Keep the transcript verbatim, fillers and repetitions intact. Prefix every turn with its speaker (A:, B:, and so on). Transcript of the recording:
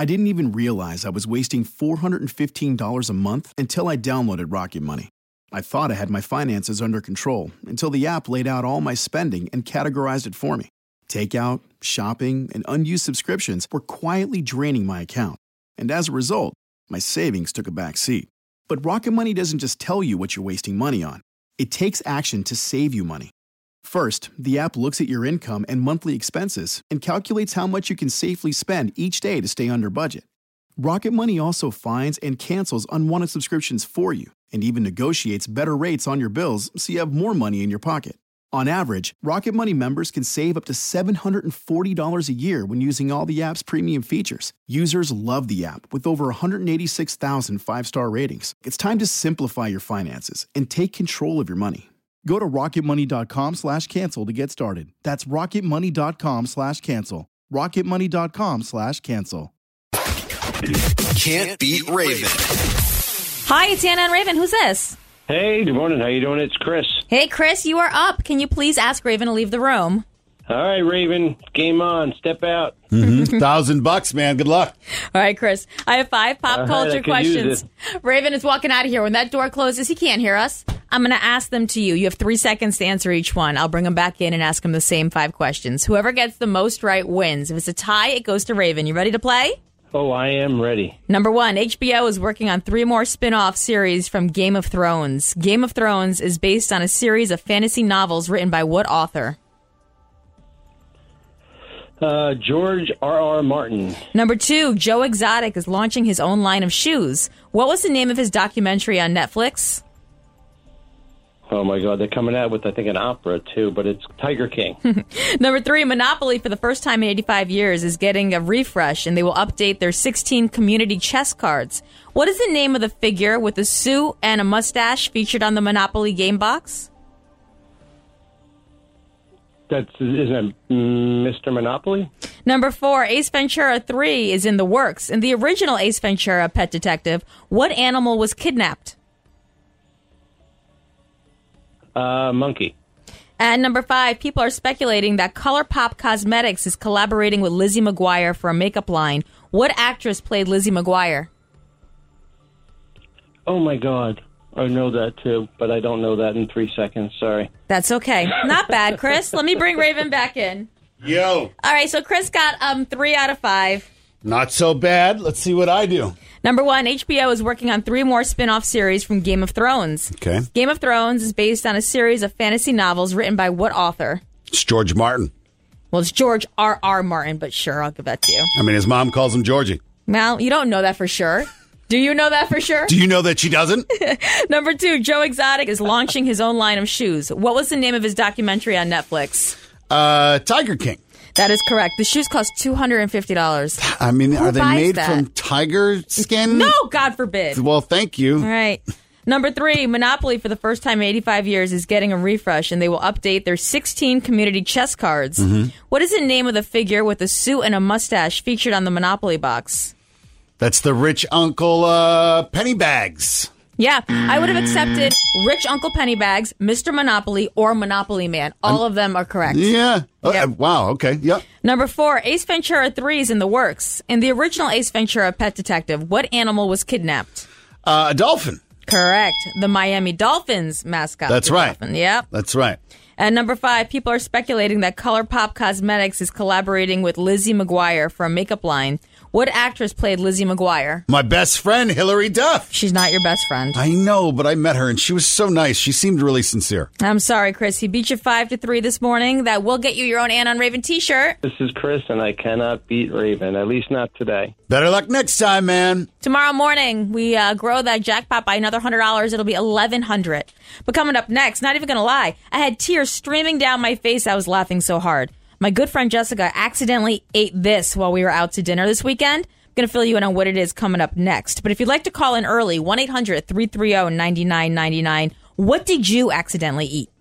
A: I didn't even realize I was wasting four hundred fifteen dollars a month until I downloaded Rocket Money. I thought I had my finances under control until the app laid out all my spending and categorized it for me. Takeout, shopping, and unused subscriptions were quietly draining my account. And as a result, my savings took a back seat. But Rocket Money doesn't just tell you what you're wasting money on. It takes action to save you money. First, the app looks at your income and monthly expenses and calculates how much you can safely spend each day to stay under budget. Rocket Money also finds and cancels unwanted subscriptions for you and even negotiates better rates on your bills so you have more money in your pocket. On average, Rocket Money members can save up to seven hundred forty dollars a year when using all the app's premium features. Users love the app with over one hundred eighty-six thousand five-star ratings. It's time to simplify your finances and take control of your money. Go to rocketmoney.com slash cancel to get started. That's rocketmoney.com slash cancel. rocketmoney.com slash cancel.
B: Can't beat Raven.
C: Hi, it's Anna and Raven. Who's this?
D: Hey, good morning. How you doing? It's Chris.
C: Hey, Chris, you are up. Can you please ask Raven to leave the room?
D: All right, Raven. Game on. Step out.
E: Mm-hmm. Thousand bucks, man. Good luck.
C: All right, Chris. I have five pop
D: All right,
C: culture
D: I could use
C: questions. Raven is walking out of here. When that door closes, he can't hear us. I'm going to ask them to you. You have three seconds to answer each one. I'll bring them back in and ask them the same five questions. Whoever gets the most right wins. If it's a tie, it goes to Raven. You ready to play?
D: Oh, I am ready.
C: Number one, H B O is working on three more spin-off series from Game of Thrones. Game of Thrones is based on a series of fantasy novels written by what author?
D: Uh, George R R. Martin.
C: Number two, Joe Exotic is launching his own line of shoes. What was the name of his documentary on Netflix?
D: Oh, my God. They're coming out with, I think, an opera, too, but it's Tiger King.
C: Number three, Monopoly, for the first time in eighty-five years, is getting a refresh, and they will update their sixteen community chess cards. What is the name of the figure with a suit and a mustache featured on the Monopoly game box?
D: That's, isn't it Mister Monopoly?
C: Number four, Ace Ventura three is in the works. In the original Ace Ventura Pet Detective, what animal was kidnapped?
D: Uh, monkey.
C: And number five, people are speculating that ColourPop Cosmetics is collaborating with Lizzie McGuire for a makeup line. What actress played Lizzie McGuire?
D: Oh, my God. I know that, too, but I don't know that in three seconds. Sorry.
C: That's okay. Not bad, Chris. Let me bring Raven back in.
E: Yo.
C: All right, so Chris got um three out of five.
E: Not so bad. Let's see what I do.
C: Number one, H B O is working on three more spin-off series from Game of Thrones.
E: Okay.
C: Game of Thrones is based on a series of fantasy novels written by what author?
E: It's George Martin.
C: Well, it's George R R. Martin, but sure, I'll give that to you.
E: I mean, his mom calls him Georgie.
C: Well, you don't know that for sure. Do you know that for sure?
E: Do you know that she doesn't?
C: Number two, Joe Exotic is launching his own line of shoes. What was the name of his documentary on Netflix?
E: Uh, Tiger King.
C: That is correct. The shoes cost two hundred fifty dollars.
E: I mean,
C: Who
E: are they
C: buys
E: made
C: that?
E: from tiger skin?
C: No, God forbid.
E: Well, thank you.
C: All right. Number three, Monopoly, for the first time in eighty-five years, is getting a refresh, and they will update their sixteen community chess cards.
E: Mm-hmm.
C: What is the name of the figure with a suit and a mustache featured on the Monopoly box?
E: That's the rich Uncle uh, Pennybags.
C: Yeah, I would have accepted Rich Uncle Pennybags, Mister Monopoly, or Monopoly Man. All
E: I'm,
C: of them are correct.
E: Yeah. Oh,
C: Yep.
E: uh, wow. Okay. Yep.
C: Number four, Ace Ventura three is in the works. In the original Ace Ventura Pet Detective, what animal was kidnapped?
E: Uh, a dolphin.
C: Correct. The Miami Dolphins mascot.
E: That's
C: the
E: right.
C: Dolphin. Yep.
E: That's right.
C: And number five, people are speculating that ColourPop Cosmetics is collaborating with Lizzie McGuire for a makeup line. What actress played Lizzie McGuire?
E: My best friend, Hillary Duff.
C: She's not your best friend.
E: I know, but I met her, and she was so nice. She seemed really sincere.
C: I'm sorry, Chris. He beat you five to three this morning. That will get you your own Ann on Raven T-shirt.
D: This is Chris, and I cannot beat Raven, at least not today.
E: Better luck next time, man.
C: Tomorrow morning, we uh, grow that jackpot by another one hundred dollars. It'll be eleven hundred dollars. But coming up next, not even going to lie, I had tears streaming down my face. I was laughing so hard. My good friend Jessica accidentally ate this while we were out to dinner this weekend. I'm going to fill you in on what it is coming up next. But if you'd like to call in early, one eight hundred three three zero nine nine nine nine. What did you accidentally eat?